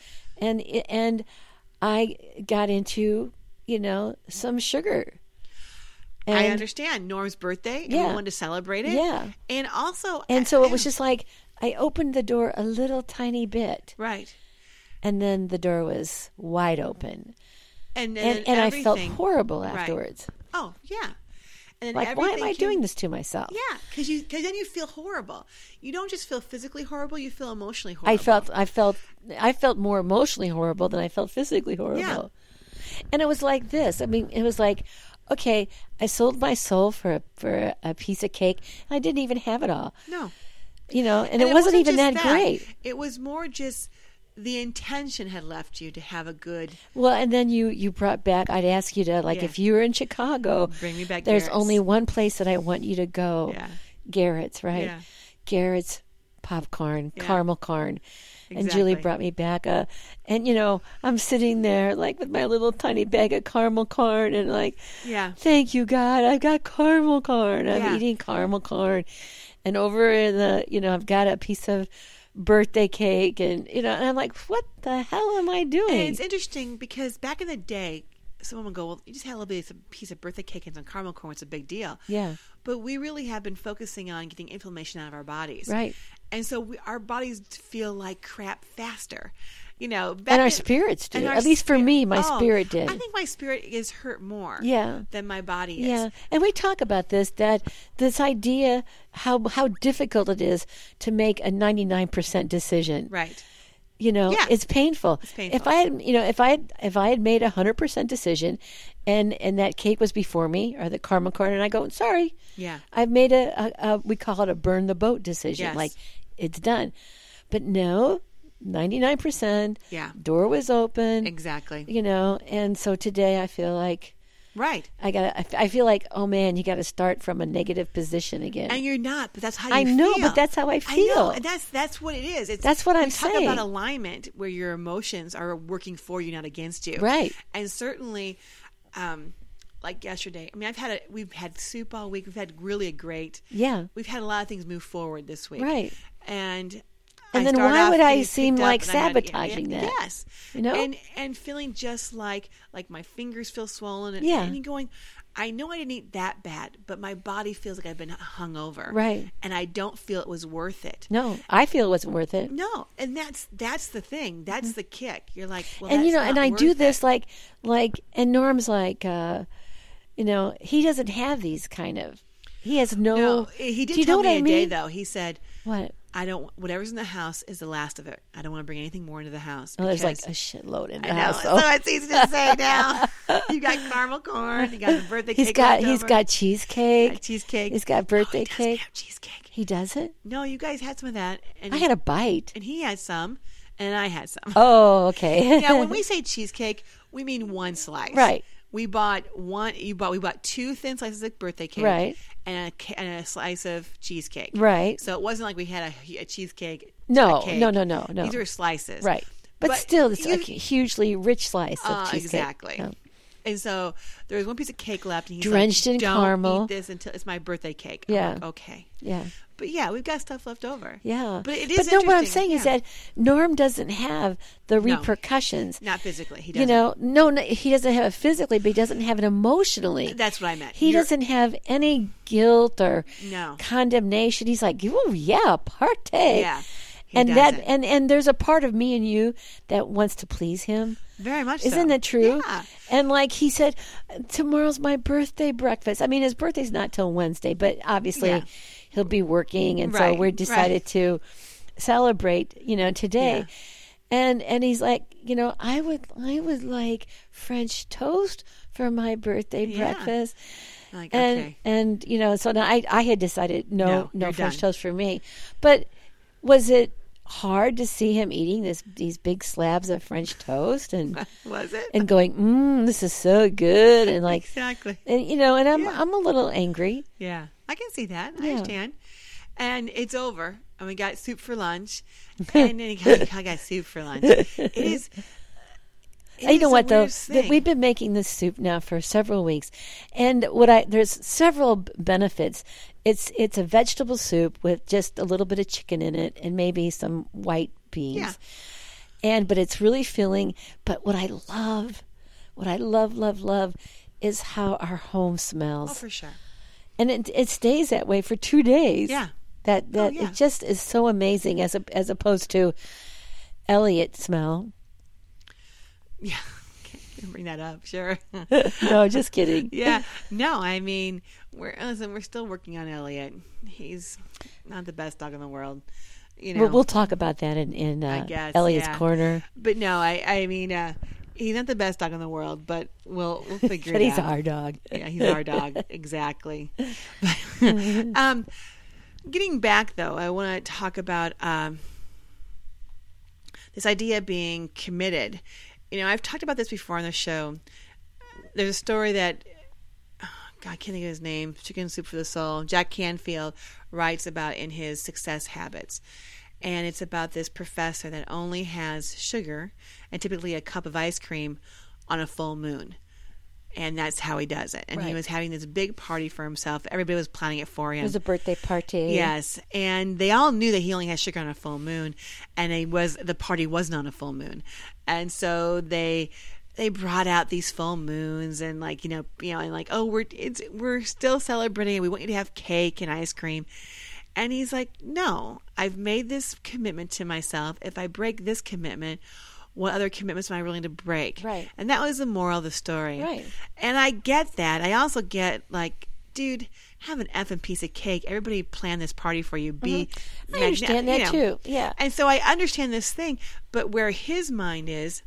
And I got into, some sugar. And I understand. Norm's birthday, and we wanted to celebrate it. Yeah. And also... And so it was just like, I opened the door a little tiny bit. Right. And then the door was wide open. And I felt horrible afterwards. Right. Oh, yeah. And like, why am I doing this to myself? Yeah, because then you feel horrible. You don't just feel physically horrible; you feel emotionally horrible. I felt more emotionally horrible than I felt physically horrible. Yeah. And it was like this. I mean, it was like, okay, I sold my soul for a piece of cake, and I didn't even have it all. No. And it wasn't even that great. It was more just the intention had left you to have a good... Well, and then you brought back, I'd ask you to, if you were in Chicago, bring me back there's Garrett's. only one place that I want you to go. Yeah. Garrett's, right? Yeah. Garrett's popcorn, caramel corn. Exactly. And Julie brought me back I'm sitting there with my little tiny bag of caramel corn and thank you, God, I've got caramel corn. I'm eating caramel corn. And over in I've got a piece of birthday cake and I'm like, what the hell am I doing? And it's interesting because back in the day, someone would go, well, you just had a little bit of a piece of birthday cake and some caramel corn. It's a big deal. Yeah. But we really have been focusing on getting inflammation out of our bodies. Right. And so our bodies feel like crap faster. And our spirits do. At least for me, my spirit did. I think my spirit is hurt more than my body is. Yeah. And we talk about this idea, how difficult it is to make a 99% decision. Right. It's painful. It's painful. If I had made 100% decision and that cake was before me or the caramel corn and I go, sorry. Yeah. I've made we call it a burn the boat decision. Yes. It's done. But no, 99%. Yeah. Door was open. Exactly. And so today I feel like right. I feel like, oh man, you got to start from a negative position again. And you're not, but that's how you I feel. know, but that's how I feel. I know, and that's what it is. That's what I'm saying. saying. Talk about alignment where your emotions are working for you, not against you. Right. And certainly, like yesterday, I mean, we've had soup all week. We've had really a great. Yeah. We've had a lot of things move forward this week. Right. And then why would I seem like sabotaging that? Yes. And feeling just like my fingers feel swollen. And you're going, I know I didn't eat that bad, but my body feels like I've been hungover. Right. And I don't feel it was worth it. No, I feel it wasn't worth it. No. And that's the thing. That's the kick. You're like, well, and that's not and I worth do it. this and Norm's like, he doesn't have these kind of. He has no. No, he did do you tell know me what I a mean? day though. He said, what? Whatever's in the house is the last of it. I don't want to bring anything more into the house. Oh, there's like a shitload in the I know. house. So it's easy to say now. You got caramel corn. You got the birthday cake. He's got cheesecake. Cheesecake. He's got birthday he cake. Have cheesecake. He does it? No, you guys had some of that. And I had a bite. And he had some. And I had some. Oh, okay. Now, when we say cheesecake, we mean one slice. Right. We bought we bought 2 thin slices of birthday cake, right, and a slice of cheesecake, right. So it wasn't like we had a cheesecake. No. These were slices, right? But still, it's a hugely rich slice of cheesecake. Exactly. Yeah. And so there was one piece of cake left, and he's drenched like, in don't caramel. Eat this until it's my birthday cake. Yeah. I'm like, okay. Yeah. But yeah, we've got stuff left over. Yeah. But it is. But no, what I'm saying is that Norm doesn't have the repercussions. Not physically. He doesn't. No, he doesn't have it physically, but he doesn't have it emotionally. That's what I meant. He doesn't have any guilt or condemnation. He's like, oh yeah, party. Yeah. and doesn't. and there's a part of me and you that wants to please him. Very much Isn't so. that true? Yeah. And like he said, tomorrow's my birthday breakfast. I mean, his birthday's not till Wednesday, but obviously Yeah. he'll be working, and so Right, we decided to celebrate, today. Yeah. And he's like, I would like French toast for my birthday Yeah. breakfast. Like, And okay. and so now I had decided no you're French done. toast for me. But was it hard to see him eating these big slabs of French toast and Was it? and going, this is so good, and like Exactly. and I'm a little angry. Yeah, I can see that. I Yeah. understand. And it's over, and we got soup for lunch. And then I got soup for lunch. It is. You know what though? weirdest thing. We've been making this soup now for several weeks, and there's several benefits. It's a vegetable soup with just a little bit of chicken in it and maybe some white beans. Yeah. But it's really filling. But what I love is how our home smells. Oh, for sure. And it stays that way for 2 days. Yeah. That Oh, yeah. it just is so amazing as opposed to Elliot smell. Yeah. Can't bring that up. Sure. No, just kidding. Yeah. No, I mean, we're still working on Elliot. He's not the best dog in the world. We'll talk about that in I guess, Elliot's yeah. corner. But no, I mean, he's not the best dog in the world, but we'll figure But it he's out. our dog. Yeah, he's our dog. Exactly. Getting back, though, I want to talk about this idea of being committed. I've talked about this before on the show. There's a story that, God, I can't think of his name, Chicken Soup for the Soul, Jack Canfield writes about in his Success Habits. And it's about this professor that only has sugar and typically a cup of ice cream on a full moon. And that's how he does it. And he Right. was having this big party for himself. Everybody was planning it for him. It was a birthday party. Yes, and they all knew that he only had sugar on a full moon, and the party wasn't on a full moon, and so they brought out these full moons and and like, oh, we're still celebrating. We want you to have cake and ice cream, and he's like, no, I've made this commitment to myself. If I break this commitment, what other commitments am I willing to break? Right. And that was the moral of the story. Right. And I get that. I also get like, dude, have an effing piece of cake. Everybody planned this party for you. I understand that too. Yeah. And so I understand this thing, but where his mind is,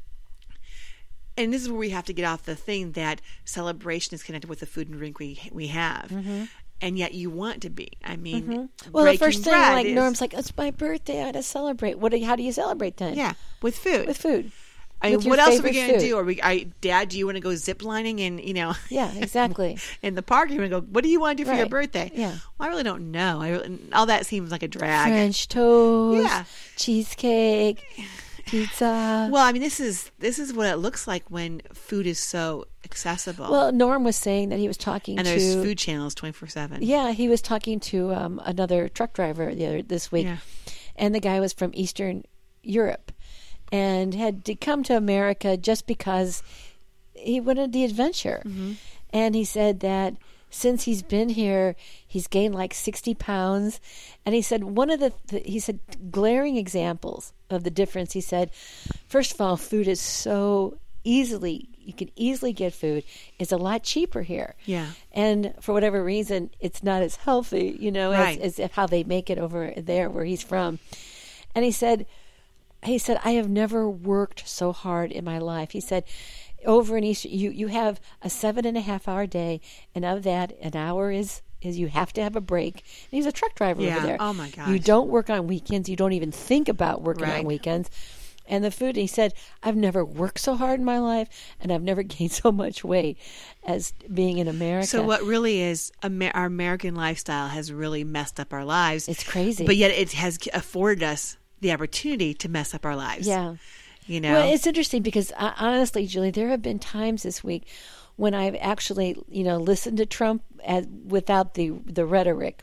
and this is where we have to get off the thing that celebration is connected with the food and drink we have. And yet you want to be. I mean, Well, the first breaking thing, bread like is- Norm's like, it's my birthday. I got to celebrate. How do you celebrate then? yeah, with food. With food. I mean, With your what else are we favorite going to food. do? Dad, do you want to go zip lining and Yeah, exactly. in the park? You want to go? What do you want to do for your Right. birthday? Yeah. Well, I really don't know. All that seems like a drag. French toast. Yeah. Cheesecake. Pizza. Well, I mean, this is what it looks like when food is so accessible. Well, Norm was saying that he was talking and to there's food channels 24/7. Yeah, he was talking to another truck driver this week, Yeah. and the guy was from Eastern Europe and had to come to America just because he wanted the adventure. And he said that since he's been here, he's gained like 60 pounds. And he said one of he said glaring examples of the difference. He said, first of all, food is so you can easily get food. It's a lot cheaper here. Yeah. And for whatever reason, it's not as healthy, Right. as how they make it over there where he's from. And he said, I have never worked so hard in my life. He said, over in East, you have a 7.5-hour day, and of that, an hour is you have to have a break. And he's a truck driver Yeah. over there. Oh, my gosh. You don't work on weekends. You don't even think about working Right. on weekends. And the food, he said, I've never worked so hard in my life, and I've never gained so much weight as being in America. So what really is our American lifestyle has really messed up our lives. It's crazy. But yet it has afforded us the opportunity to mess up our lives. Yeah. Well, it's interesting because honestly, Julie, there have been times this week when I've actually, listened to Trump without the rhetoric.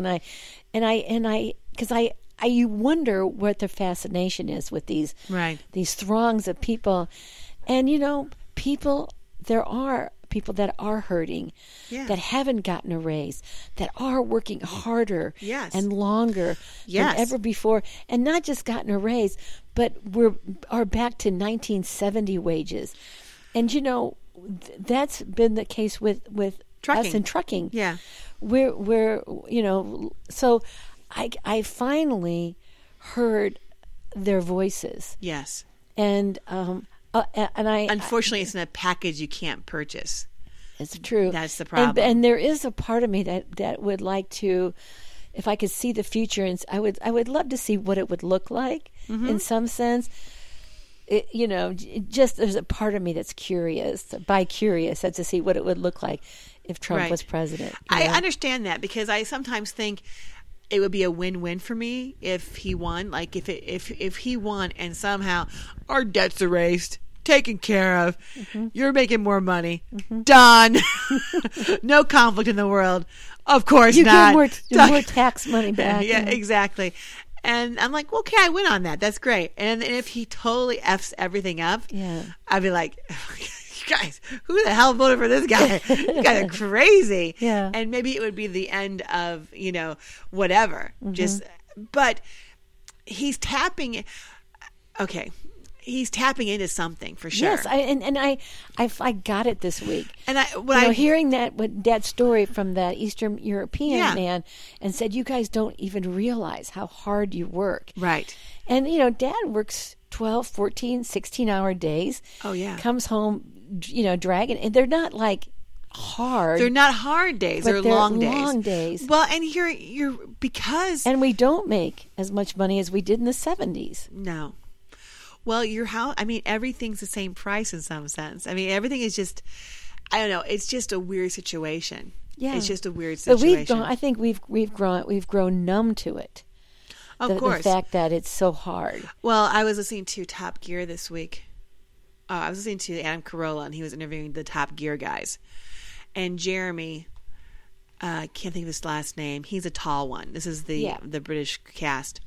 You wonder what the fascination is with these Right. these throngs of people, and people. There are people that are hurting, that haven't gotten a raise, that are working harder and longer than ever before, and not just gotten a raise, but are back to 1970 wages. And that's been the case with us in trucking. Yeah. We're so I finally heard their voices. Yes. And unfortunately, it's in a package you can't purchase. It's true. That's the problem. And there is a part of me that would like to, if I could see the future, and I would love to see what it would look like in some sense. Just there's a part of me that's curious, that's to see what it would look like if Trump was president. I understand that, because I sometimes think it would be a win-win for me if he won. Like if he won and somehow our debt's erased, taken care of, you're making more money, done, no conflict in the world. Of course not. You get more tax money back. Yeah, exactly. And I'm like, okay, I win on that. That's great. And if he totally F's everything up, I'd be like, you guys, who the hell voted for this guy? You guys are crazy. Yeah. And maybe it would be the end of, whatever. But he's tapping. Okay. He's tapping into something for sure. Yes, I got it this week. And hearing that story from that Eastern European man, and said, you guys don't even realize how hard you work. Right. And Dad works 12, 14, 16-hour days. Oh yeah. Comes home, dragging, and they're not like hard. They're not hard days. They're long days. Long days. Well, and you're because we don't make as much money as we did in the 70s. No. Well, your house, everything's the same price in some sense. Everything is just, I don't know, it's just a weird situation. Yeah. It's just a weird situation. But I think we've grown numb to it. Of course. The fact that it's so hard. Well, I was listening to Top Gear this week. I was listening to Adam Carolla, and he was interviewing the Top Gear guys. And Jeremy, I can't think of his last name. He's a tall one. This is the British cast.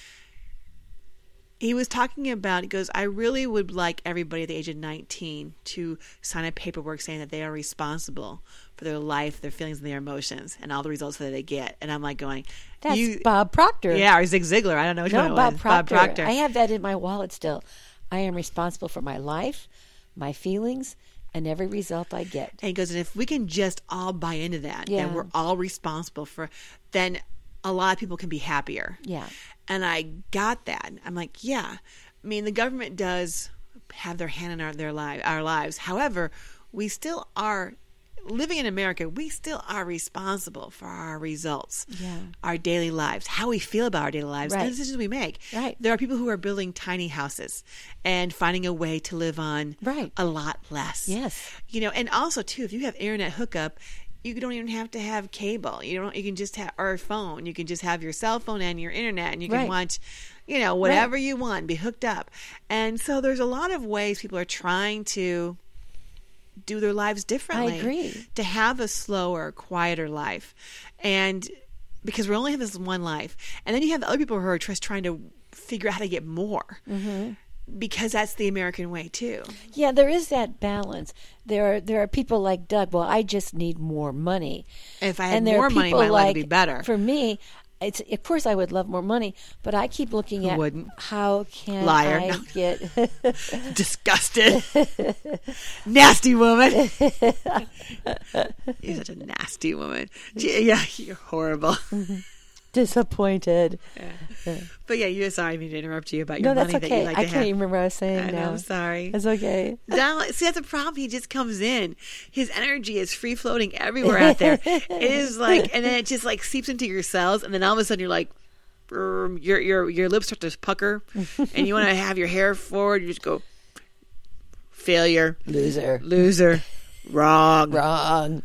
He was talking about, he goes, I really would like everybody at the age of 19 to sign a paperwork saying that they are responsible for their life, their feelings, and their emotions, and all the results that they get. And I'm like going, that's Bob Proctor. Yeah, or Zig Ziglar. I don't know which one it was. Bob Proctor. I have that in my wallet still. I am responsible for my life, my feelings, and every result I get. And he goes, and if we can just all buy into that, and we're all responsible for, then a lot of people can be happier. Yeah. And I got that. I'm like, yeah. The government does have their hand in our lives. However, we still are living in America. We still are responsible for our results, our daily lives, how we feel about our daily lives, and the decisions we make. Right. There are people who are building tiny houses and finding a way to live on a lot less. Yes. And also too, if you have internet hookup, you don't even have to have cable. You can just have our phone. You can just have your cell phone and your internet, and you can watch, whatever you want, be hooked up. And so there's a lot of ways people are trying to do their lives differently. I agree. To have a slower, quieter life. And because we only have this one life. And then you have the other people who are just trying to figure out how to get more. Mm-hmm. Because that's the American way too. Yeah, there is that balance. There are people like Doug. Well, I just need more money. If I had more money, my life would be better. For me, it's of course I would love more money, but I keep looking at how can I get disgusted, nasty woman. You're such a nasty woman. Yeah, you're horrible. Disappointed. Yeah. But yeah, sorry, I mean to interrupt you about your money that you like to have. I can't even remember what I was saying now. I'm sorry. It's okay. See, that's a problem. He just comes in. His energy is free floating everywhere out there. It is like, and then it just like seeps into your cells, and then all of a sudden you're like, your lips start to pucker, and you want to have your hair forward. You just go, failure, loser, wrong.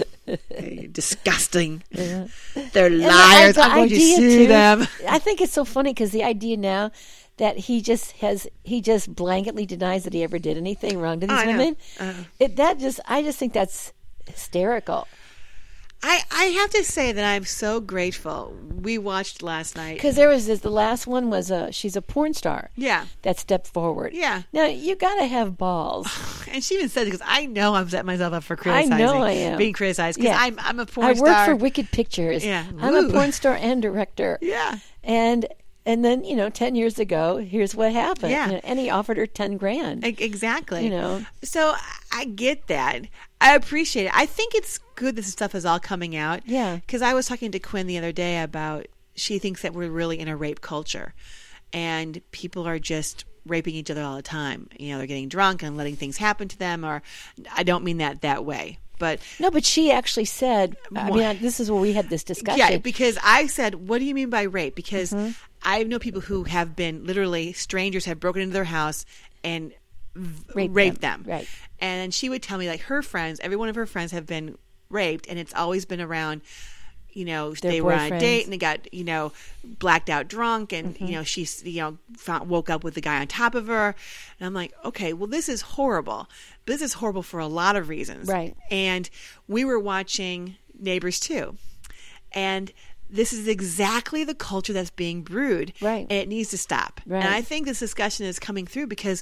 Disgusting. Yeah. They're liars. I'm going to sue them. I think it's so funny because the idea now that he just blanketly denies that he ever did anything wrong to these women. I just think that's hysterical. I have to say that I'm so grateful. We watched last night. Because there was the last one was she's a porn star. Yeah. That stepped forward. Yeah. Now, you got to have balls. And she even said, because I know I'm setting myself up for criticizing. I know I am. Being criticized. Because Yeah. I'm a porn I star. work for Wicked Pictures. Yeah. I'm Woo. a porn star and director. Yeah. And then, 10 years ago, here's what happened. Yeah. And he offered her 10 grand. Exactly. know. So I get that. I appreciate it. I think it's good this stuff is all coming out. Yeah. Because I was talking to Quinn the other day about she thinks that we're really in a rape culture. And people are just raping each other all the time. They're getting drunk and letting things happen to them. Or I don't mean that way. But No, but she actually said, this is where we had this discussion. yeah, because I said, what do you mean by rape? Because I know people who have been literally strangers have broken into their house and raped them. Right. And she would tell me like her friends, every one of her friends have been raped, and it's always been around, they were on a date and they got, blacked out drunk, and, she's, woke up with the guy on top of her. And I'm like, okay, well, this is horrible. This is horrible for a lot of reasons. Right. And we were watching Neighbors 2. And this is exactly the culture that's being brewed. Right. And it needs to stop. Right. And I think this discussion is coming through because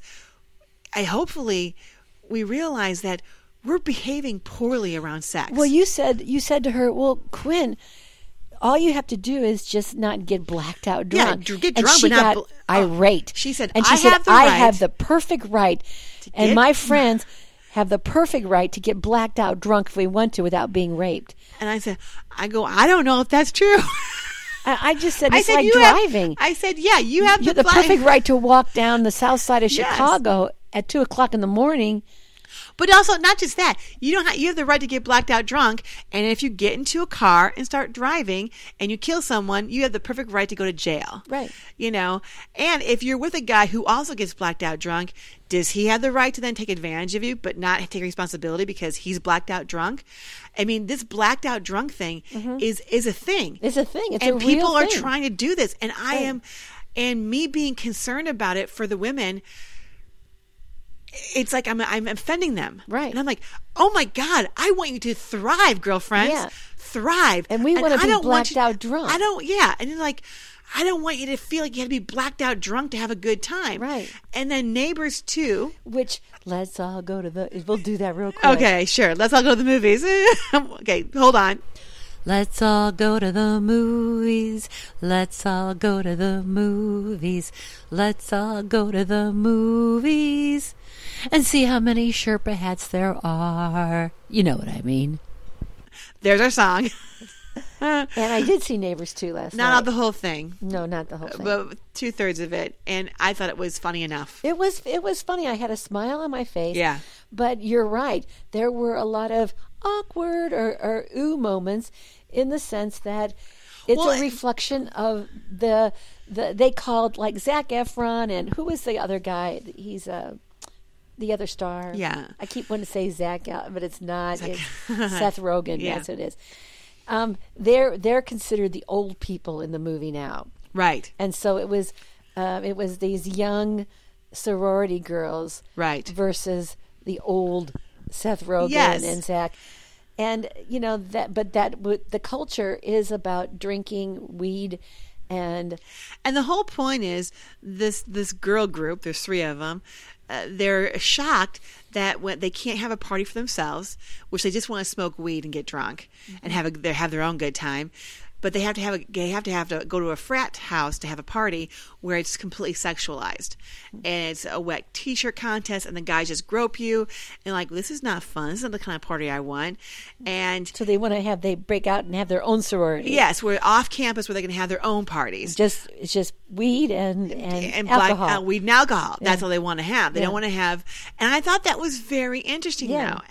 hopefully we realize that we're behaving poorly around sex. Well, you said to her, well, Quinn, all you have to do is just not get blacked out drunk. Yeah, get and drunk, she but not got irate. She said, and she I said, have the I right have the perfect right, and get- my friends have the perfect right to get blacked out drunk if we want to without being raped. And I said, I don't know if that's true. I just said, it's like you driving. I said, yeah, you have You have the perfect right to walk down the south side of Chicago at 2:00 in the morning. But also, not just that, you have the right to get blacked out drunk, and if you get into a car and start driving and you kill someone, you have the perfect right to go to jail. Right. And if you're with a guy who also gets blacked out drunk, does he have the right to then take advantage of you but not take responsibility because he's blacked out drunk? I mean, this blacked out drunk thing is a thing. It's a thing. It's and a real people are thing. trying to do this, and I am, and me being concerned about it for the women. It's like I'm offending them. Right. And I'm like, oh my God, I want you to thrive, girlfriends. Yeah. Thrive. And we want to I be don't want blacked you- out drunk. And it's like, I don't want you to feel like you had to be blacked out drunk to have a good time. Right. And then Neighbors 2. Which, let's all go to we'll do that real quick. Okay, sure. Let's all go to the movies. Okay, hold on. Let's all go to the movies. Let's all go to the movies. Let's all go to the movies. And see how many Sherpa hats there are. You know what I mean. There's our song. And I did see Neighbors 2 last night. Not the whole thing, No, not the whole thing. but 2/3 of it. And I thought it was funny enough. It was funny. I had a smile on my face. Yeah. But you're right. There were a lot of awkward or ooh moments in the sense that it's Well, a reflection of the they called like Zac Efron and who was the other guy? He's the other star. Yeah. I keep wanting to say Zach, but it's not. It's Seth Rogen. Yeah. Yes, it is. They're considered the old people in the movie now. Right. And so it was these young sorority girls, Right. versus the old Seth Rogen Yes. and Zach, and the culture is about drinking weed, and And the whole point is this girl group, there's 3 of them, they're shocked that when they can't have a party for themselves, which they just want to smoke weed and get drunk and have their own good time. But they have to go to a frat house to have a party where it's completely sexualized, and it's a wet T-shirt contest, and the guys just grope you, and like, this is not fun. This is not the kind of party I want. And so they break out and have their own sorority. yes, we're off campus where they can have their own parties. It's just weed and alcohol. Black, weed and alcohol. That's all they want to have. They Yeah. don't want to have. And I thought that was very interesting. Yeah. Now,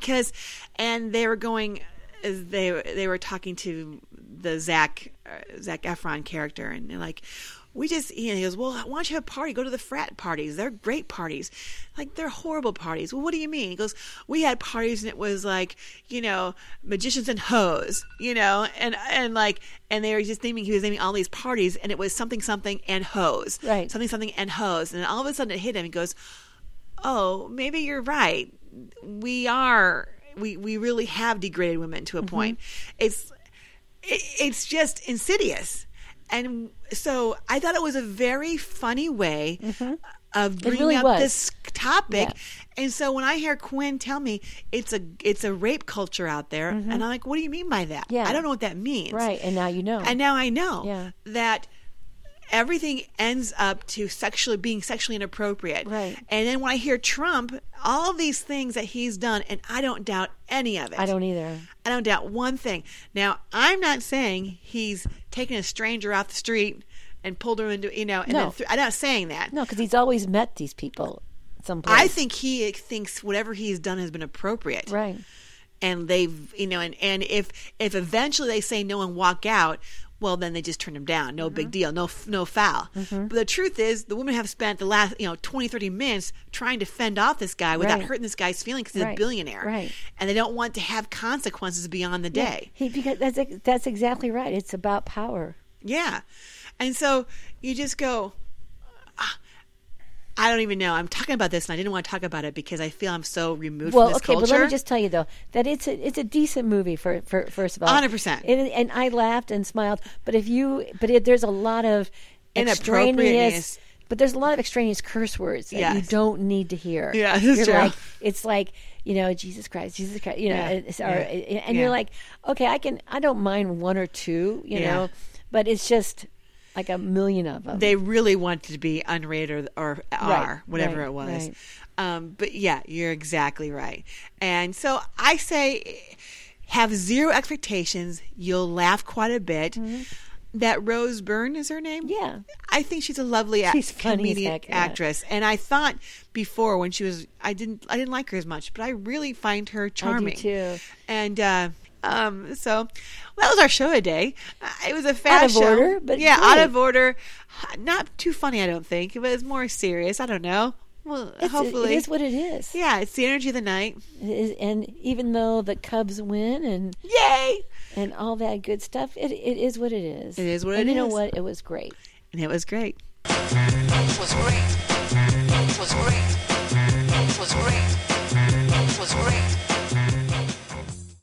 and they were going. They were talking to the Zac Efron character, and they're like, he goes, well, why don't you have a party? Go to the frat parties. They're great parties. Like, they're horrible parties. Well, what do you mean? He goes, we had parties and it was like, magicians and hoes, and they were just he was naming all these parties, and it was something and hoes. Right. Something and hoes. And all of a sudden it hit him. He goes, oh, maybe you're right. We are we really have degraded women to a point. It's just insidious. And so I thought it was a very funny way of bringing really up was. this topic. Yeah. And so when I hear Quinn tell me it's a rape culture out there, and I'm like, what do you mean by that? Yeah. I don't know what that means. Right, and now you know. And now I know Yeah. that everything ends up to being sexually inappropriate. Right. And then when I hear Trump, all these things that he's done, and I don't doubt any of it. I don't either. I don't doubt one thing. Now, I'm not saying he's taken a stranger off the street and pulled her into, and No. then I'm not saying that. No, because he's always met these people someplace. I think he thinks whatever he's done has been appropriate. Right. And they've, and if eventually they say no and walk out, well, then they just turn him down. No big deal. No foul. But the truth is, the women have spent the last 20, 30 minutes trying to fend off this guy without Right. hurting this guy's feelings because he's Right. a billionaire. Right. And they don't want to have consequences beyond the day. Because that's exactly right. It's about power. Yeah. And so you just go, I don't even know. I'm talking about this and I didn't want to talk about it because I feel I'm so removed from this culture. But let me just tell you though that it's a decent movie for first of all. 100%. And I laughed and smiled. But there's a lot of Inappropriateness. But there's a lot of extraneous curse words that you Yes. don't need to hear. Yeah, that's true. Like, it's like, Jesus Christ, Yeah. and you're like, okay, I don't mind one or two, Yeah. know, but it's just like a million of them. They really wanted to be unrated or R, Right, whatever right, it was. right. But yeah, you're exactly right. And so I say have zero expectations. You'll laugh quite a bit. That Rose Byrne is her name? Yeah. I think she's a lovely She's funny as comedian heck, yeah. actress. And I thought before when she was, I didn't like her as much, but I really find her charming. too. And so that was our show today. It was a fast Out of show. order, but yeah, great. out of order. Not too funny, I don't think, but it's more serious. I don't know. Well, hopefully, it is what it is. yeah, it's the energy of the night. It is, and even though the Cubs win Yay! and all that good stuff, it is what it is. It is what and it you know is. what? It was great. And it was great. It was great. It was great.